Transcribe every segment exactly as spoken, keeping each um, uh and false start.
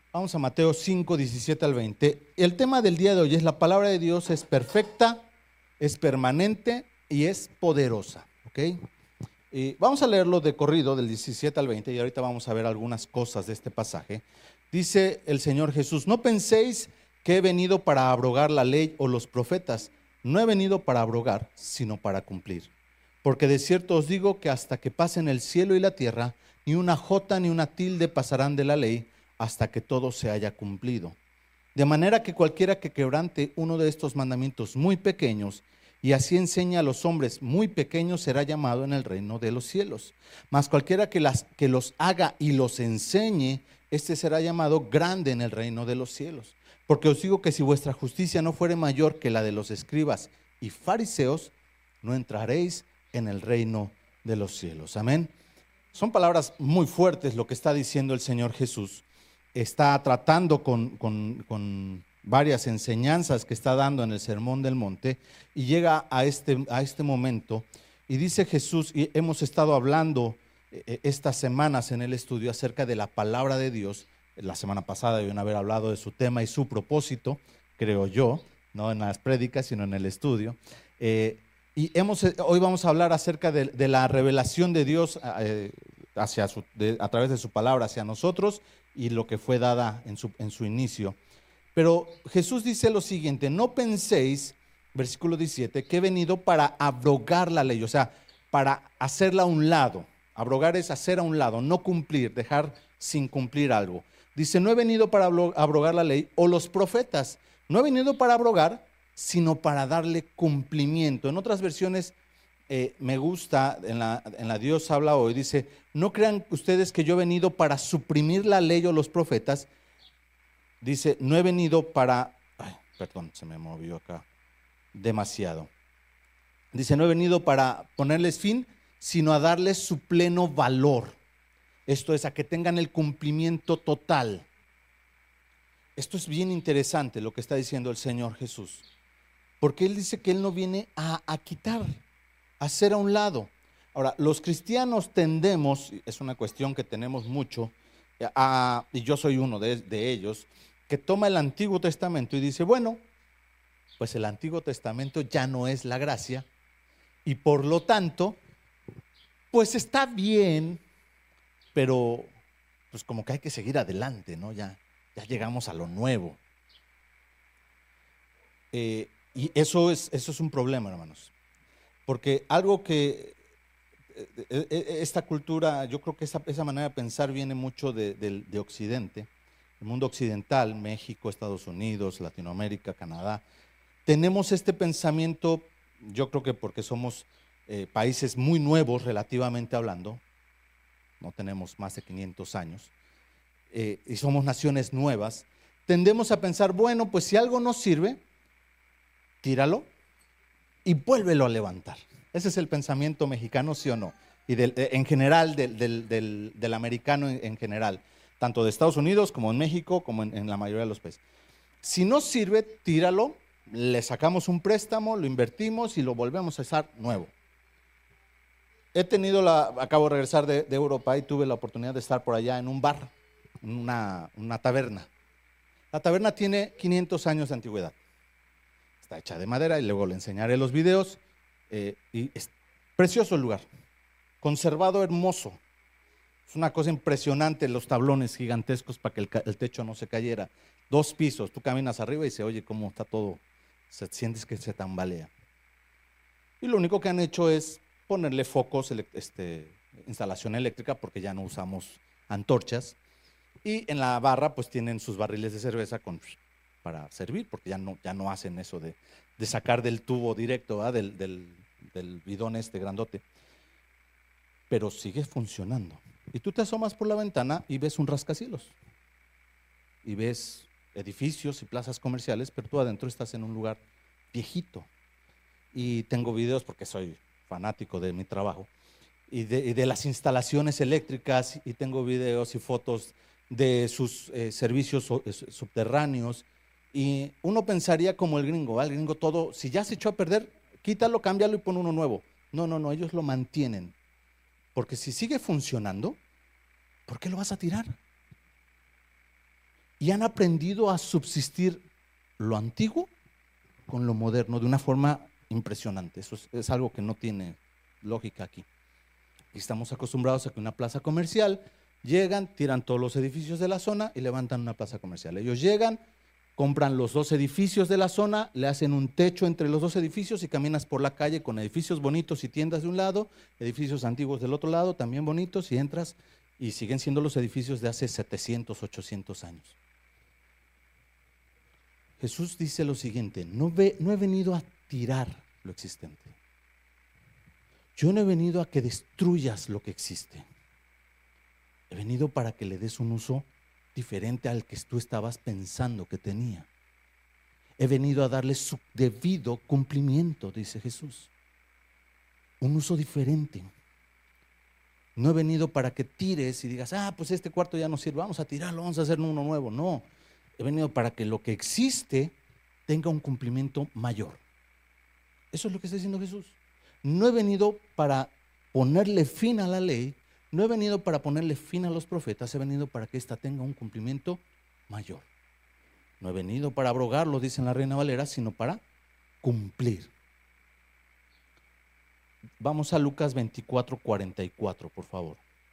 Vamos a Mateo cinco, diecisiete al veinte. El tema del día de hoy es: la palabra de Dios es perfecta, es permanente y es poderosa. ¿Ok? Y vamos a leerlo de corrido del diecisiete al veinte y ahorita vamos a ver algunas cosas de este pasaje. Dice el Señor Jesús: no penséis que he venido para abrogar la ley o los profetas. No he venido para abrogar, sino para cumplir. Porque de cierto os digo que hasta que pasen el cielo y la tierra, ni una jota ni una tilde pasarán de la ley, hasta que todo se haya cumplido. De manera que cualquiera que quebrante uno de estos mandamientos muy pequeños, y así enseña a los hombres muy pequeños, será llamado en el reino de los cielos. Mas cualquiera que, las, que los haga y los enseñe, este será llamado grande en el reino de los cielos. Porque os digo que si vuestra justicia no fuere mayor que la de los escribas y fariseos, no entraréis en el reino de los cielos. Amén. Son palabras muy fuertes lo que está diciendo el Señor Jesús. Está tratando con, con, con varias enseñanzas que está dando en el Sermón del Monte, y llega a este, a este momento y dice Jesús, y hemos estado hablando eh, estas semanas en el estudio acerca de la palabra de Dios. La semana pasada debían haber hablado de su tema y su propósito, creo yo, no en las prédicas, sino en el estudio. Eh, y hemos, hoy vamos a hablar acerca de, de la revelación de Dios eh, hacia su, de, a través de su palabra hacia nosotros, y lo que fue dada en su, en su inicio. Pero Jesús dice lo siguiente: no penséis, versículo diecisiete, que he venido para abrogar la ley, o sea, para hacerla a un lado. Abrogar es hacer a un lado, no cumplir, dejar sin cumplir algo. Dice: no he venido para abrogar la ley o los profetas. No he venido para abrogar, sino para darle cumplimiento. En otras versiones eh, me gusta, en la, en la Dios habla hoy, dice: no crean ustedes que yo he venido para suprimir la ley o los profetas. Dice: no he venido para, ay, perdón, se me movió acá demasiado. Dice: no he venido para ponerles fin, sino a darles su pleno valor. Esto es, a que tengan el cumplimiento total. Esto es bien interesante lo que está diciendo el Señor Jesús, porque Él dice que Él no viene a, a quitar, a hacer a un lado. Ahora, los cristianos tendemos, es una cuestión que tenemos mucho, a, y yo soy uno de, de ellos, que toma el Antiguo Testamento y dice: bueno, pues el Antiguo Testamento ya no es la gracia, y por lo tanto, pues está bien, pero pues como que hay que seguir adelante, ¿no? Ya, ya llegamos a lo nuevo. Eh, y eso es, eso es un problema, hermanos, porque algo que esta cultura, yo creo que esa, esa manera de pensar viene mucho de, de, de Occidente, el mundo occidental, México, Estados Unidos, Latinoamérica, Canadá. Tenemos este pensamiento, yo creo que porque somos eh, países muy nuevos relativamente hablando, no tenemos más de quinientos años, eh, y somos naciones nuevas, tendemos a pensar: bueno, pues si algo no sirve, tíralo y vuélvelo a levantar. Ese es el pensamiento mexicano, ¿sí o no? Y del, en general, del, del, del, del americano en, en general, tanto de Estados Unidos como en México, como en, en la mayoría de los países. Si no sirve, tíralo, le sacamos un préstamo, lo invertimos y lo volvemos a usar nuevo. He tenido la, acabo de regresar de, de Europa y tuve la oportunidad de estar por allá en un bar, en una, una taberna. La taberna tiene quinientos años de antigüedad. Está hecha de madera y luego le enseñaré los videos. Eh, y es precioso el lugar, conservado, hermoso. Es una cosa impresionante, los tablones gigantescos para que el, el techo no se cayera. Dos pisos, tú caminas arriba y se oye cómo está todo, se sientes que se tambalea. Y lo único que han hecho es ponerle focos, este, instalación eléctrica, porque ya no usamos antorchas. Y en la barra pues tienen sus barriles de cerveza con, para servir, porque ya no, ya no hacen eso de, de sacar del tubo directo, ¿verdad? del, del, del bidón este grandote. Pero sigue funcionando. Y tú te asomas por la ventana y ves un rascacielos. Y ves edificios y plazas comerciales, pero tú adentro estás en un lugar viejito. Y tengo videos, porque soy fanático de mi trabajo, y de, y de las instalaciones eléctricas, y tengo videos y fotos de sus eh, servicios subterráneos. Y uno pensaría como el gringo, ¿eh? El gringo todo, si ya se echó a perder, quítalo, cámbialo y pon uno nuevo. No, no, no, ellos lo mantienen. Porque si sigue funcionando, ¿por qué lo vas a tirar? y han aprendido a subsistir lo antiguo con lo moderno de una forma impresionante. Eso es, es algo que no tiene lógica aquí. Y estamos acostumbrados a que una plaza comercial llegan, tiran todos los edificios de la zona y levantan una plaza comercial. Ellos llegan, compran los dos edificios de la zona, le hacen un techo entre los dos edificios y caminas por la calle con edificios bonitos y tiendas de un lado, edificios antiguos del otro lado, también bonitos, y entras y siguen siendo los edificios de hace setecientos, ochocientos años. Jesús dice lo siguiente: no, ve, no he venido a tirar lo existente. Yo no he venido a que destruyas lo que existe. He venido para que le des un uso diferente al que tú estabas pensando que tenía. He venido a darle su debido cumplimiento, dice Jesús. Un uso diferente. No he venido para que tires y digas, ah, pues este cuarto ya no sirve, vamos a tirarlo, vamos a hacer uno nuevo. No, he venido para que lo que existe tenga un cumplimiento mayor. Eso es lo que está diciendo Jesús. No he venido para ponerle fin a la ley, no he venido para ponerle fin a los profetas, he venido para que ésta tenga un cumplimiento mayor. No he venido para abrogarlo, dice en la Reina Valera, sino para cumplir. Vamos a Lucas veinticuatro, cuarenta y cuatro, por favor.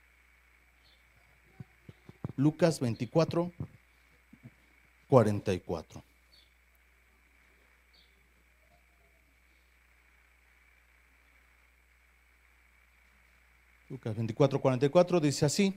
Lucas veinticuatro, cuarenta y cuatro. Lucas veinticuatro, cuarenta y cuatro dice así: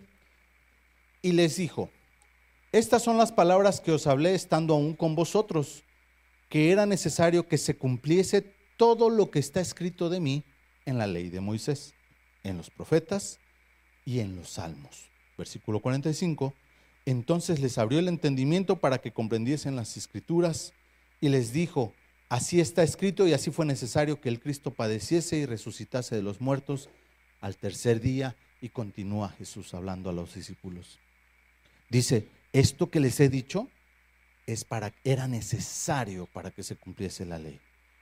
y les dijo, estas son las palabras que os hablé estando aún con vosotros, que era necesario que se cumpliese todo lo que está escrito de mí en la ley de Moisés, en los profetas y en los salmos. Versículo cuarenta y cinco, entonces les abrió el entendimiento para que comprendiesen las escrituras y les dijo, así está escrito y así fue necesario que el Cristo padeciese y resucitase de los muertos al tercer día. Y continúa Jesús hablando a los discípulos. Dice, esto que les he dicho es para, era necesario para que se cumpliese la ley.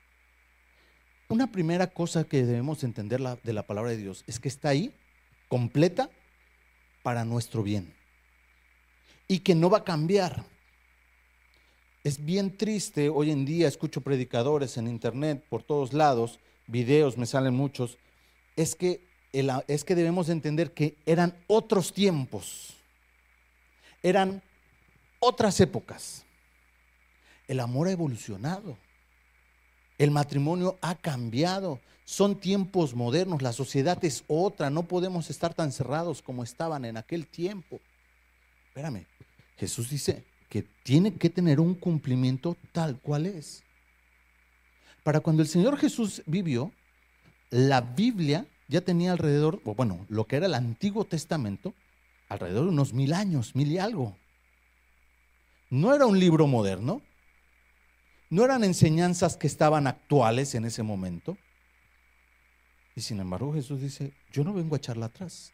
Una primera cosa que debemos entender la, de la palabra de Dios es que está ahí, completa, para nuestro bien. Y que no va a cambiar. Es bien triste, hoy en día escucho predicadores en internet, por todos lados, videos, me salen muchos, es que, el, es que debemos entender que eran otros tiempos, eran otras épocas. El amor ha evolucionado. El matrimonio ha cambiado, son tiempos modernos, la sociedad es otra, no podemos estar tan cerrados como estaban en aquel tiempo. Espérame, Jesús dice que tiene que tener un cumplimiento tal cual es. Para cuando el Señor Jesús vivió, la Biblia ya tenía alrededor, o bueno, lo que era el Antiguo Testamento, alrededor de unos mil años, mil y algo. No era un libro moderno. No eran enseñanzas que estaban actuales en ese momento. Y sin embargo Jesús dice, yo no vengo a echarla atrás.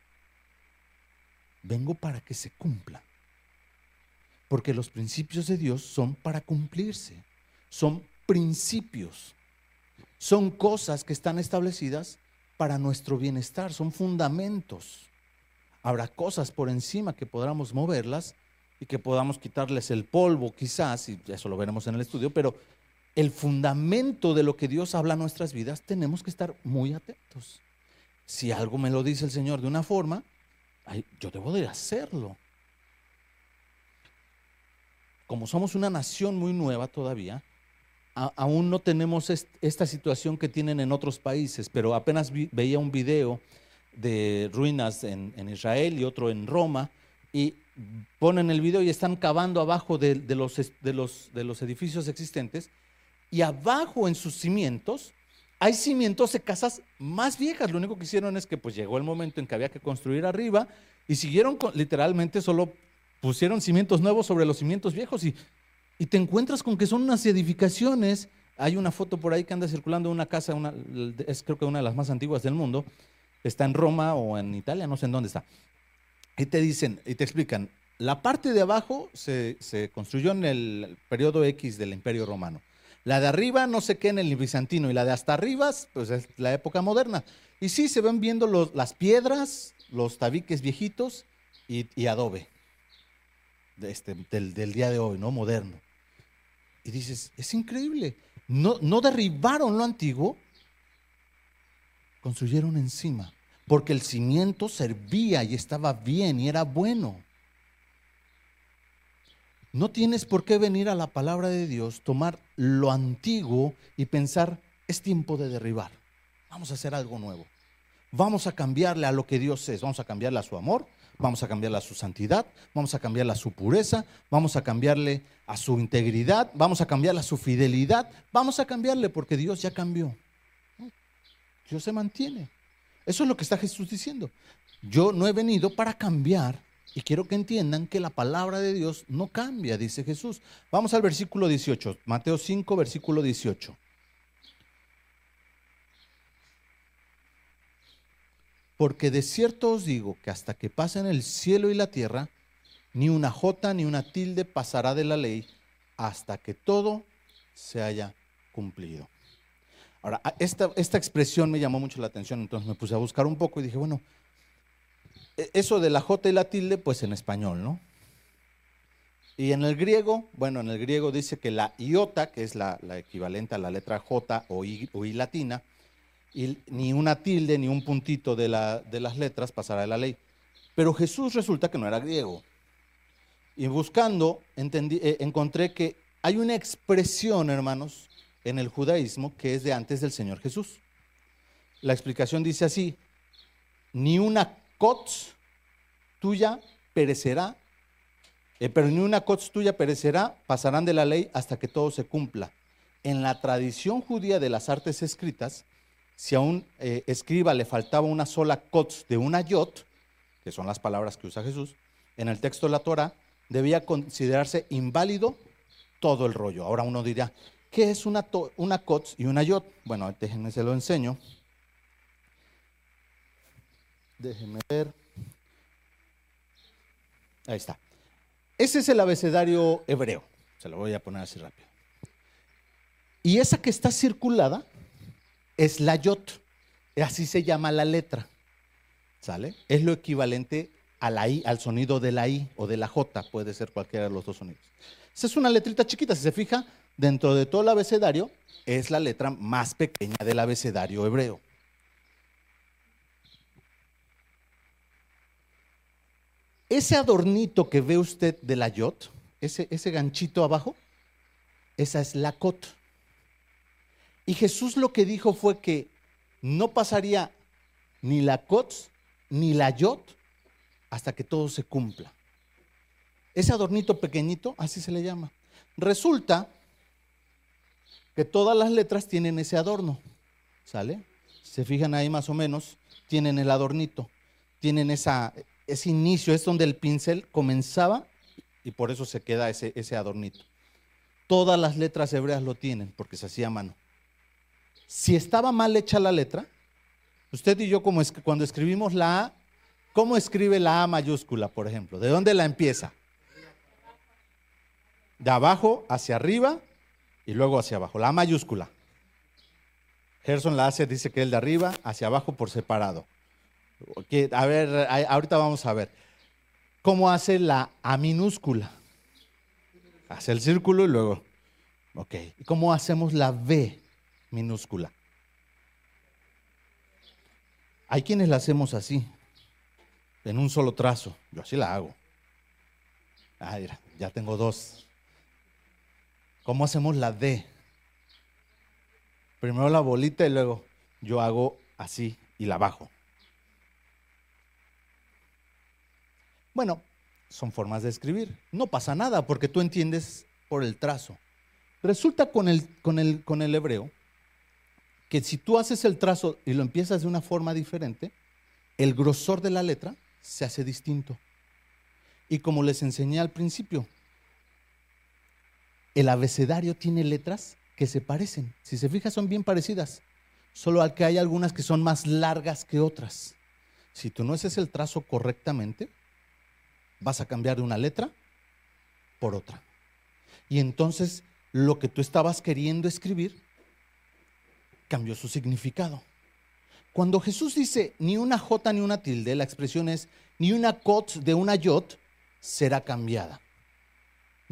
Vengo para que se cumpla. Porque los principios de Dios son para cumplirse. Son principios. Son cosas que están establecidas para nuestro bienestar. Son fundamentos. Habrá cosas por encima que podamos moverlas y que podamos quitarles el polvo quizás, y eso lo veremos en el estudio, pero el fundamento de lo que Dios habla a nuestras vidas tenemos que estar muy atentos. Si algo me lo dice el Señor de una forma, ay, yo debo de hacerlo. Como somos una nación muy nueva todavía, a, aún no tenemos est, esta situación que tienen en otros países, pero apenas vi, veía un video de ruinas en, en Israel y otro en Roma, y ponen el video y están cavando abajo de, de, los, de, los, de los edificios existentes, y abajo en sus cimientos hay cimientos de casas más viejas. Lo único que hicieron es que pues llegó el momento en que había que construir arriba y siguieron con, literalmente solo pusieron cimientos nuevos sobre los cimientos viejos, y, y te encuentras con que son unas edificaciones. Hay una foto por ahí que anda circulando de una casa, una, es creo que una de las más antiguas del mundo, está en Roma o en Italia, no sé en dónde está. Y te dicen, y te explican, la parte de abajo se, se construyó en el periodo X del Imperio Romano. La de arriba no sé qué en el bizantino, y la de hasta arriba pues es la época moderna. Y sí, se ven viendo los, las piedras, los tabiques viejitos y, y adobe. de este, del, del día de hoy, ¿no? Moderno. Y dices, es increíble. No, no derribaron lo antiguo, construyeron encima, porque el cimiento servía y estaba bien y era bueno. No tienes por qué venir a la palabra de Dios, tomar lo antiguo y pensar, es tiempo de derribar. Vamos a hacer algo nuevo. Vamos a cambiarle a lo que Dios es. Vamos a cambiarle a su amor, vamos a cambiarle a su santidad, vamos a cambiarle a su pureza, vamos a cambiarle a su integridad, vamos a cambiarle a su fidelidad, vamos a cambiarle porque Dios ya cambió. Dios se mantiene. Eso es lo que está Jesús diciendo. Yo no he venido para cambiar. Y quiero que entiendan que la palabra de Dios no cambia, dice Jesús. Vamos al versículo dieciocho, Mateo cinco, versículo dieciocho. Porque de cierto os digo que hasta que pasen el cielo y la tierra, ni una jota ni una tilde pasará de la ley hasta que todo se haya cumplido. Ahora, esta, esta expresión me llamó mucho la atención, entonces me puse a buscar un poco y dije, bueno, eso de la jota y la tilde, pues en español, ¿no? Y en el griego, bueno, en el griego dice que la iota, que es la, la equivalente a la letra J o I, o I latina, y ni una tilde ni un puntito de, la, de las letras pasará de la ley. Pero Jesús resulta que no era griego. Y buscando, entendí, eh, encontré que hay una expresión, hermanos, en el judaísmo que es de antes del Señor Jesús. La explicación dice así: ni una Kotz tuya perecerá, eh, pero ni una Kotz tuya perecerá, pasarán de la ley hasta que todo se cumpla. En la tradición judía de las artes escritas, si a un eh, escriba le faltaba una sola Kotz de una yot, que son las palabras que usa Jesús, en el texto de la Torah, debía considerarse inválido todo el rollo. Ahora uno dirá, ¿qué es una, una Kotz y una yot? Bueno, déjenme se lo enseño. Déjenme ver. Ahí está. Ese es el abecedario hebreo. Se lo voy a poner así rápido. Y esa que está circulada es la yot. Así se llama la letra. ¿Sale? Es lo equivalente a la I, al sonido de la I o de la J. Puede ser cualquiera de los dos sonidos. Esa es una letrita chiquita. Si se fija, dentro de todo el abecedario, es la letra más pequeña del abecedario hebreo. Ese adornito que ve usted de la yot, ese, ese ganchito abajo, esa es la cot. Y Jesús lo que dijo fue que no pasaría ni la cot ni la yot hasta que todo se cumpla. Ese adornito pequeñito, así se le llama. Resulta que todas las letras tienen ese adorno, ¿sale? Si se fijan ahí más o menos, tienen el adornito, tienen esa... ese inicio es donde el pincel comenzaba y por eso se queda ese, ese adornito. Todas las letras hebreas lo tienen porque se hacía a mano. Si estaba mal hecha la letra, usted y yo como es, cuando escribimos la A, ¿cómo escribe la A mayúscula, por ejemplo? ¿De dónde la empieza? De abajo hacia arriba y luego hacia abajo, la A mayúscula. Gerson la hace, dice que es el de arriba hacia abajo por separado. Okay, a ver, ahorita vamos a ver cómo hace la A minúscula. Hace el círculo y luego, ok. ¿Y cómo hacemos la B minúscula? Hay quienes la hacemos así, en un solo trazo. Yo así la hago. Ah, mira, ya tengo dos. ¿Cómo hacemos la D? Primero la bolita y luego yo hago así y la bajo. Bueno, son formas de escribir. No pasa nada porque tú entiendes por el trazo. Resulta con el, con el, con el hebreo que si tú haces el trazo y lo empiezas de una forma diferente, el grosor de la letra se hace distinto. Y como les enseñé al principio, el abecedario tiene letras que se parecen. Si se fija, son bien parecidas. Solo al que hay algunas que son más largas que otras. Si tú no haces el trazo correctamente, vas a cambiar de una letra por otra. Y entonces lo que tú estabas queriendo escribir cambió su significado. Cuando Jesús dice ni una jota ni una tilde, la expresión es ni una cot de una yot será cambiada.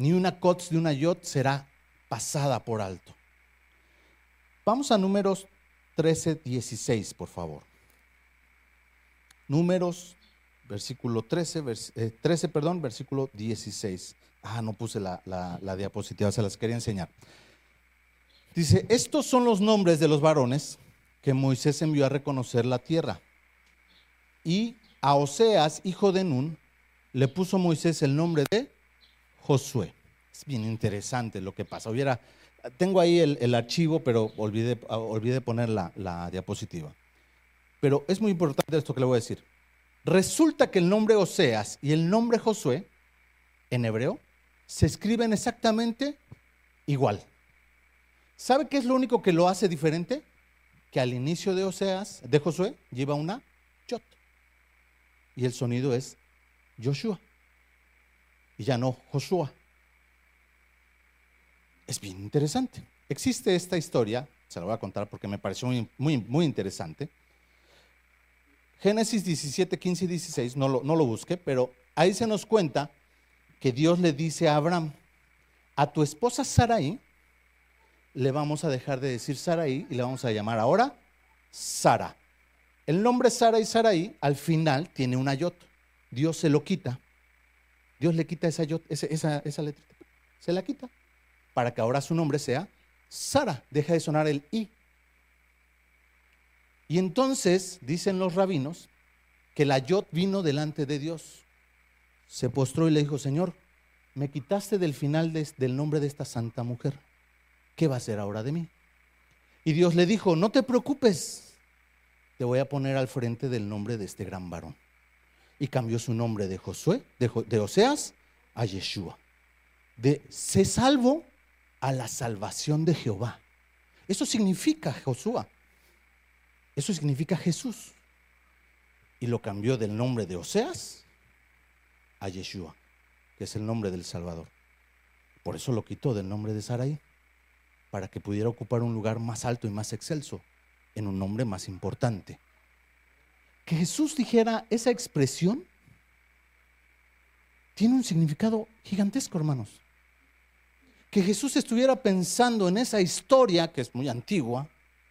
ni una cots de una yot será pasada por alto. Vamos a Números trece, dieciséis, por favor. Números, versículo trece, vers, eh, trece, perdón, versículo dieciséis. Ah, no puse la, la, la diapositiva, se las quería enseñar. Dice, estos son los nombres de los varones que Moisés envió a reconocer la tierra. Y a Oseas, hijo de Nun, le puso Moisés el nombre de Josué. Es bien interesante lo que pasa. Hubiera, tengo ahí el, el archivo, pero olvidé, olvidé poner la, la diapositiva. Pero es muy importante esto que le voy a decir. Resulta que el nombre Oseas y el nombre Josué, en hebreo, se escriben exactamente igual. ¿Sabe qué es lo único que lo hace diferente? Que al inicio de Oseas, de Josué, lleva una yot. Y el sonido es Joshua. Y ya no Joshua. Es bien interesante. Existe esta historia, se la voy a contar porque me pareció muy, muy, muy interesante. Génesis diecisiete, quince y dieciséis, no lo, no lo busque, pero ahí se nos cuenta que Dios le dice a Abraham, a tu esposa Sarai le vamos a dejar de decir Sarai y le vamos a llamar ahora Sara. El nombre Sara y Sarai al final tiene una yot. Dios se lo quita. Dios le quita esa yot, esa, esa, esa letra. Se la quita para que ahora su nombre sea Sara. Deja de sonar el I. Y entonces dicen los rabinos que la yot vino delante de Dios. Se postró y le dijo, Señor, me quitaste del final de, del nombre de esta santa mujer. ¿Qué va a hacer ahora de mí? Y Dios le dijo, no te preocupes, te voy a poner al frente del nombre de este gran varón. Y cambió su nombre de Josué, de, de Oseas, a Yeshua. De sé salvo a la salvación de Jehová. Eso significa Josué. Eso significa Jesús. Y lo cambió del nombre de Oseas a Yeshua, que es el nombre del Salvador. Por eso lo quitó del nombre de Sarai, para que pudiera ocupar un lugar más alto y más excelso, en un nombre más importante. Que Jesús dijera esa expresión tiene un significado gigantesco, hermanos. Que Jesús estuviera pensando en esa historia, que es muy antigua,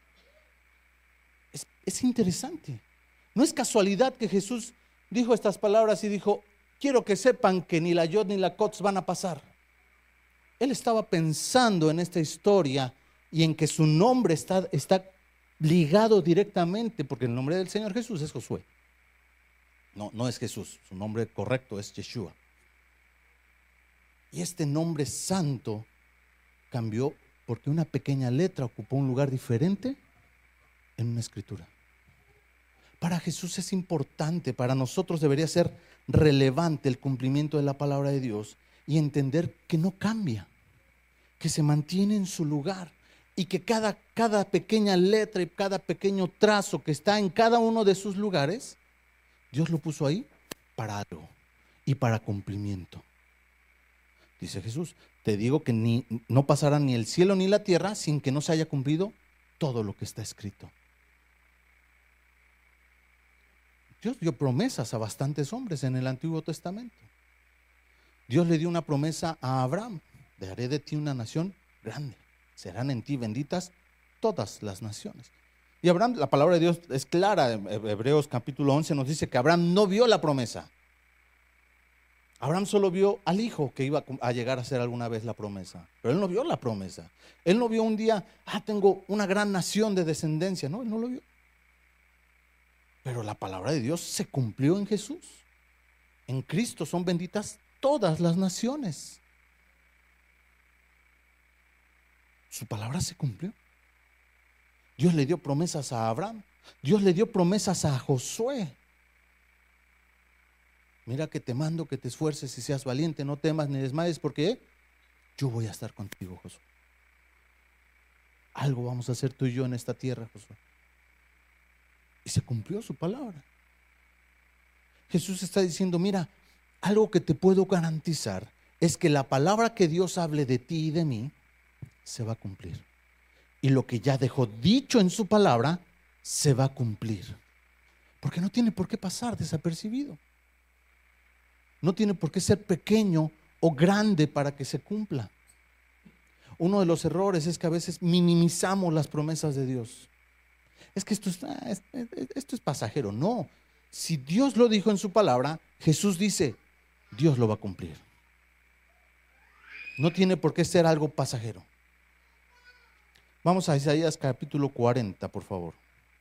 es, es interesante. No es casualidad que Jesús dijo estas palabras y dijo, quiero que sepan que ni la yod ni la cots van a pasar. Él estaba pensando en esta historia y en que su nombre está, está ligado directamente, porque el nombre del Señor Jesús es Josué. No, no es Jesús, su nombre correcto es Yeshua. Y este nombre santo cambió porque una pequeña letra ocupó un lugar diferente en una escritura. Para Jesús es importante, para nosotros debería ser relevante el cumplimiento de la palabra de Dios y entender que no cambia, que se mantiene en su lugar y que cada, cada pequeña letra y cada pequeño trazo que está en cada uno de sus lugares, Dios lo puso ahí para algo y para cumplimiento. Dice Jesús, te digo que ni, no pasará ni el cielo ni la tierra sin que no se haya cumplido todo lo que está escrito. Dios dio promesas a bastantes hombres en el Antiguo Testamento. Dios le dio una promesa a Abraham, de haré de ti una nación grande, serán en ti benditas todas las naciones. Y Abraham, la palabra de Dios es clara, en Hebreos capítulo once nos dice que Abraham no vio la promesa. Abraham solo vio al hijo que iba a llegar a ser alguna vez la promesa, pero él no vio la promesa. Él no vio un día, ah, tengo una gran nación de descendencia, no, él no lo vio. Pero la palabra de Dios se cumplió en Jesús. En Cristo son benditas todas las naciones. Su palabra se cumplió. Dios le dio promesas a Abraham. Dios le dio promesas a Josué. Mira que te mando que te esfuerces y seas valiente, no temas ni desmayes, porque yo voy a estar contigo, Josué. Algo vamos a hacer tú y yo en esta tierra, Josué. Y se cumplió su palabra. Jesús está diciendo, mira, algo que te puedo garantizar es que la palabra que Dios hable de ti y de mí se va a cumplir. Y lo que ya dejó dicho en su palabra se va a cumplir. Porque no tiene por qué pasar desapercibido. No tiene por qué ser pequeño o grande para que se cumpla. Uno de los errores es que a veces minimizamos las promesas de Dios. Es que esto es, ah, es- esto es pasajero. No, si Dios lo dijo en su palabra, Jesús dice, Dios lo va a cumplir. No tiene por qué ser algo pasajero. Vamos a Isaías capítulo cuarenta, por favor.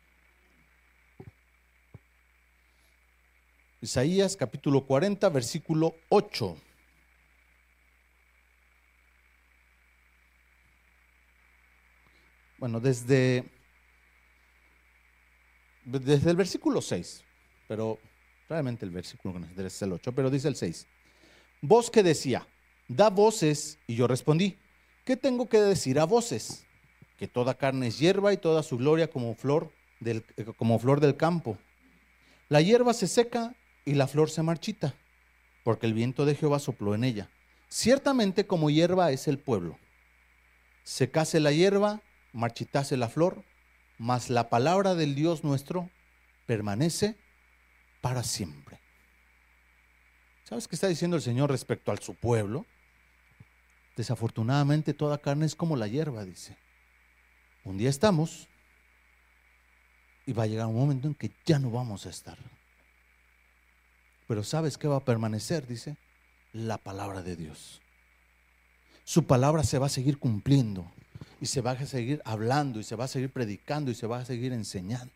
Isaías capítulo cuarenta, versículo ocho. Bueno, desde, desde el versículo seis, pero realmente el versículo que nos interesa es el ocho, pero dice el seis. Voz que decía, da voces, y yo respondí, ¿qué tengo que decir a voces? Que toda carne es hierba y toda su gloria como flor del, como flor del campo. La hierba se seca y la flor se marchita, porque el viento de Jehová sopló en ella. Ciertamente como hierba es el pueblo. Secase la hierba, marchitase la flor, mas la palabra del Dios nuestro permanece para siempre. ¿Sabes qué está diciendo el Señor respecto a su pueblo? Desafortunadamente toda carne es como la hierba, dice. Un día estamos y va a llegar un momento en que ya no vamos a estar. Pero ¿sabes qué va a permanecer? Dice, la palabra de Dios. Su palabra se va a seguir cumpliendo y se va a seguir hablando y se va a seguir predicando y se va a seguir enseñando.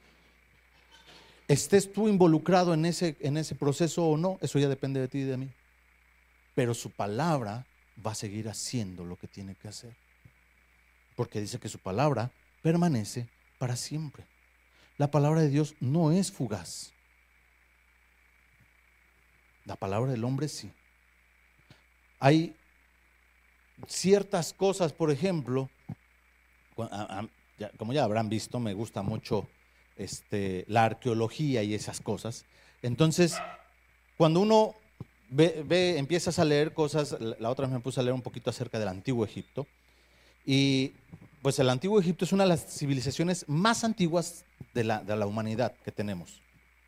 Estés tú involucrado en ese, en ese proceso o no, eso ya depende de ti y de mí. Pero su palabra va a seguir haciendo lo que tiene que hacer. Porque dice que su palabra permanece para siempre. La palabra de Dios no es fugaz. La palabra del hombre sí. Hay ciertas cosas, por ejemplo, como ya habrán visto, me gusta mucho este, la arqueología y esas cosas. Entonces, cuando uno ve, ve, empiezas a leer cosas, la otra vez me puse a leer un poquito acerca del Antiguo Egipto, y pues el Antiguo Egipto es una de las civilizaciones más antiguas de la, de la humanidad que tenemos.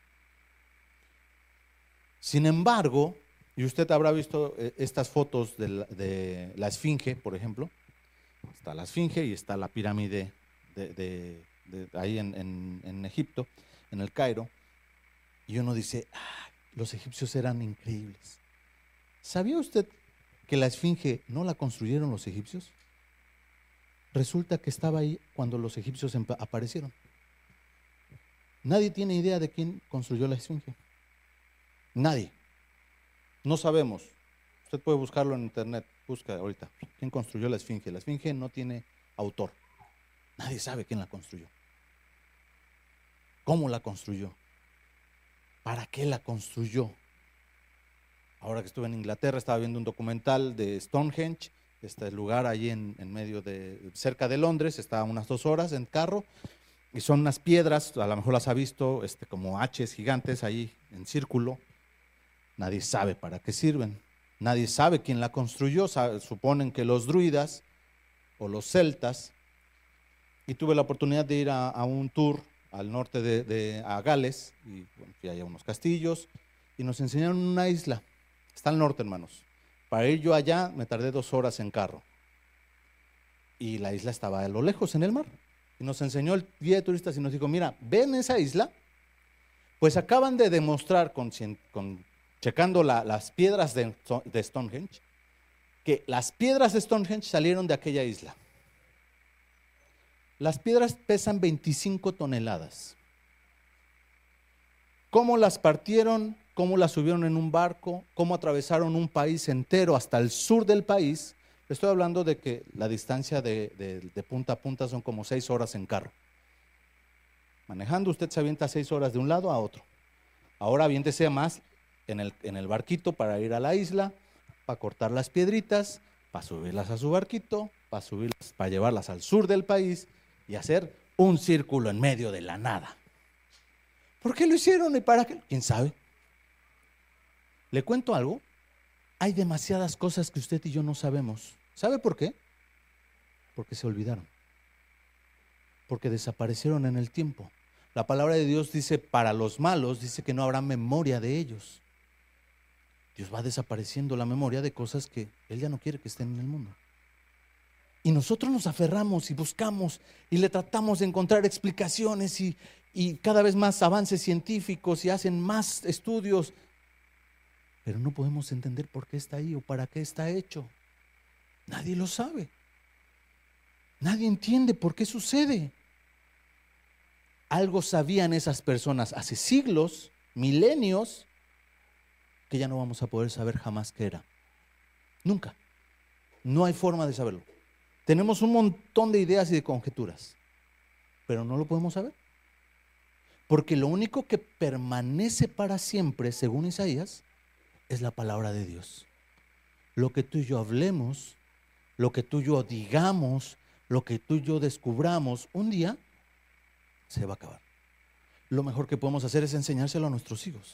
Sin embargo, y usted habrá visto estas fotos de la, de la Esfinge, por ejemplo. Está la Esfinge y está la pirámide de, de, de ahí en, en, en Egipto, en el Cairo. Y uno dice, ah, los egipcios eran increíbles. ¿Sabía usted que la Esfinge no la construyeron los egipcios? Resulta que estaba ahí cuando los egipcios aparecieron. Nadie tiene idea de quién construyó la Esfinge. Nadie. No sabemos. Usted puede buscarlo en internet. Busca ahorita. ¿Quién construyó la Esfinge? La Esfinge no tiene autor. Nadie sabe quién la construyó. ¿Cómo la construyó? ¿Para qué la construyó? Ahora que estuve en Inglaterra, estaba viendo un documental de Stonehenge, este lugar allí en, en medio de, cerca de Londres, está a unas dos horas en carro, y son unas piedras, a lo mejor las ha visto, este, como haches gigantes ahí en círculo. Nadie sabe para qué sirven, nadie sabe quién la construyó, sabe, suponen que los druidas o los celtas, y tuve la oportunidad de ir a, a un tour al norte de, de a Gales, y bueno, fui allá a unos castillos, y nos enseñaron una isla, está al norte, hermanos. Para ir yo allá me tardé dos horas en carro, y la isla estaba a lo lejos en el mar, y nos enseñó el guía de turistas y nos dijo, mira, ¿ven esa isla? Pues acaban de demostrar con, con checando la, las piedras de, de Stonehenge, que las piedras de Stonehenge salieron de aquella isla. Las piedras pesan veinticinco toneladas. ¿Cómo las partieron? ¿Cómo las subieron en un barco? ¿Cómo atravesaron un país entero hasta el sur del país? Estoy hablando de que la distancia de, de, de punta a punta son como seis horas en carro. Manejando usted se avienta seis horas de un lado a otro. Ahora aviéntese más en el, en el barquito para ir a la isla, para cortar las piedritas, para subirlas a su barquito, para subirlas, para llevarlas al sur del país y hacer un círculo en medio de la nada. ¿Por qué lo hicieron y para qué? ¿Quién sabe? ¿Le cuento algo? Hay demasiadas cosas que usted y yo no sabemos. ¿Sabe por qué? Porque se olvidaron. Porque desaparecieron en el tiempo. La palabra de Dios dice, para los malos, dice que no habrá memoria de ellos. Dios va desapareciendo la memoria de cosas que Él ya no quiere que estén en el mundo. Y nosotros nos aferramos y buscamos y le tratamos de encontrar explicaciones y, y cada vez más avances científicos y hacen más estudios, pero no podemos entender por qué está ahí o para qué está hecho. Nadie lo sabe. Nadie entiende por qué sucede. Algo sabían esas personas hace siglos, milenios, que ya no vamos a poder saber jamás qué era. Nunca. No hay forma de saberlo. Tenemos un montón de ideas y de conjeturas, pero no lo podemos saber. Porque lo único que permanece para siempre, según Isaías, es la palabra de Dios. Lo que tú y yo hablemos, lo que tú y yo digamos, lo que tú y yo descubramos, un día se va a acabar. Lo mejor que podemos hacer es enseñárselo a nuestros hijos.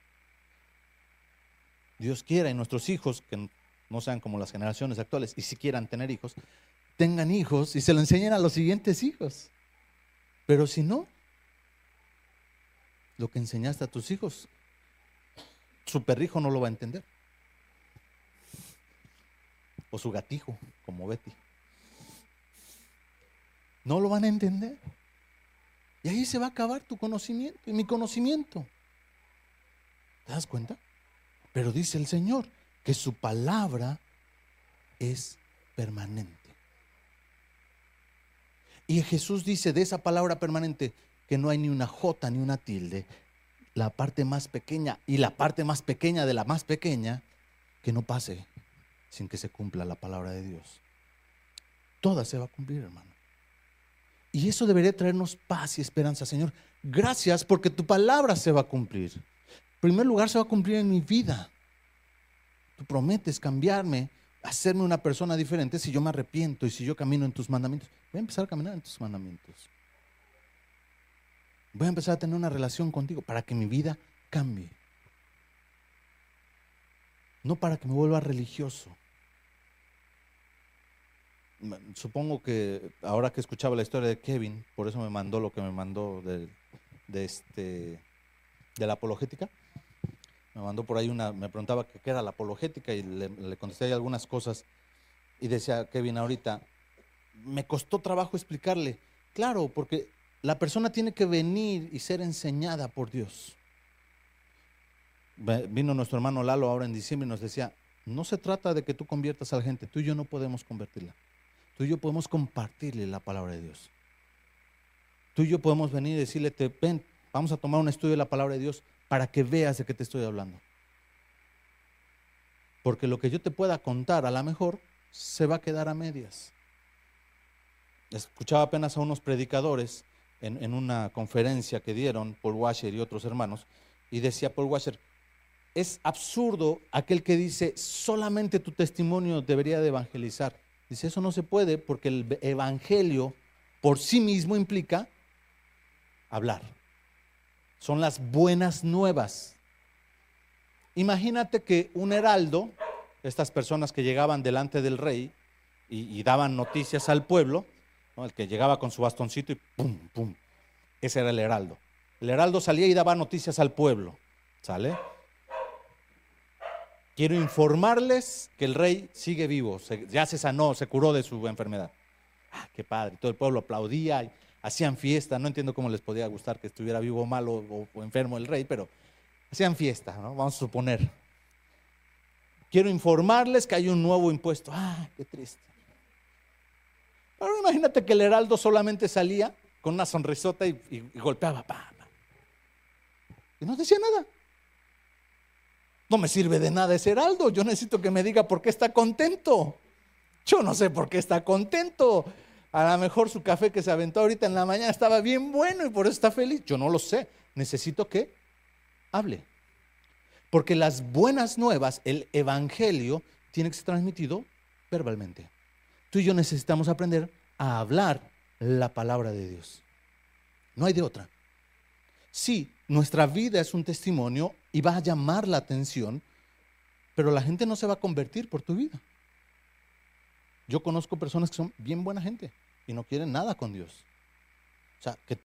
Dios quiera y nuestros hijos, que no sean como las generaciones actuales y si quieran tener hijos, tengan hijos y se lo enseñen a los siguientes hijos. Pero si no, lo que enseñaste a tus hijos, su perrijo no lo va a entender. O su gatijo, como Betty. No lo van a entender. Y ahí se va a acabar tu conocimiento y mi conocimiento. ¿Te das cuenta? Pero dice el Señor que su palabra es permanente. Y Jesús dice de esa palabra permanente que no hay ni una jota ni una tilde. La parte más pequeña y la parte más pequeña de la más pequeña, que no pase sin que se cumpla la palabra de Dios. Toda se va a cumplir, hermano. Y eso debería traernos paz y esperanza. Señor, gracias porque tu palabra se va a cumplir. En primer lugar, se va a cumplir en mi vida. Tú prometes cambiarme, hacerme una persona diferente si yo me arrepiento y si yo camino en tus mandamientos. Voy a empezar a caminar en tus mandamientos. Voy a empezar a tener una relación contigo para que mi vida cambie. No para que me vuelva religioso. Supongo que ahora que escuchaba la historia de Kevin, por eso me mandó lo que me mandó de, de, este, de la apologética. Me mandó por ahí una, me preguntaba qué era la apologética y le, le contesté ahí algunas cosas y decía Kevin ahorita, me costó trabajo explicarle. Claro, porque la persona tiene que venir y ser enseñada por Dios. Vino nuestro hermano Lalo ahora en diciembre y nos decía, no se trata de que tú conviertas a la gente, tú y yo no podemos convertirla. Tú y yo podemos compartirle la palabra de Dios. Tú y yo podemos venir y decirle, te, ven, vamos a tomar un estudio de la palabra de Dios para que veas de qué te estoy hablando. Porque lo que yo te pueda contar a lo mejor se va a quedar a medias. Escuchaba apenas a unos predicadores en, en una conferencia que dieron Paul Washer y otros hermanos, y decía Paul Washer, es absurdo aquel que dice solamente tu testimonio debería de evangelizar. Dice, eso no se puede porque el evangelio por sí mismo implica hablar. Son las buenas nuevas. Imagínate que un heraldo, estas personas que llegaban delante del rey y, y daban noticias al pueblo, ¿no? El que llegaba con su bastoncito y pum, pum, ese era el heraldo. El heraldo salía y daba noticias al pueblo, ¿sale? Quiero informarles que el rey sigue vivo, se, ya se sanó, se curó de su enfermedad. Ah, qué padre, todo el pueblo aplaudía, y hacían fiesta. No entiendo cómo les podía gustar que estuviera vivo o malo o, o enfermo el rey, pero hacían fiesta, ¿no? Vamos a suponer. Quiero informarles que hay un nuevo impuesto. Ah, qué triste. Pero imagínate que el heraldo solamente salía con una sonrisota y, y, y golpeaba, pa, pa. Y no decía nada. No me sirve de nada ese heraldo. Yo necesito que me diga por qué está contento. Yo no sé por qué está contento. A lo mejor su café que se aventó ahorita en la mañana estaba bien bueno y por eso está feliz. Yo no lo sé. Necesito que hable. Porque las buenas nuevas, el evangelio, tiene que ser transmitido verbalmente. Tú y yo necesitamos aprender a hablar la palabra de Dios. No hay de otra. Sí, nuestra vida es un testimonio y va a llamar la atención, pero la gente no se va a convertir por tu vida. Yo conozco personas que son bien buena gente y no quieren nada con Dios. O sea, que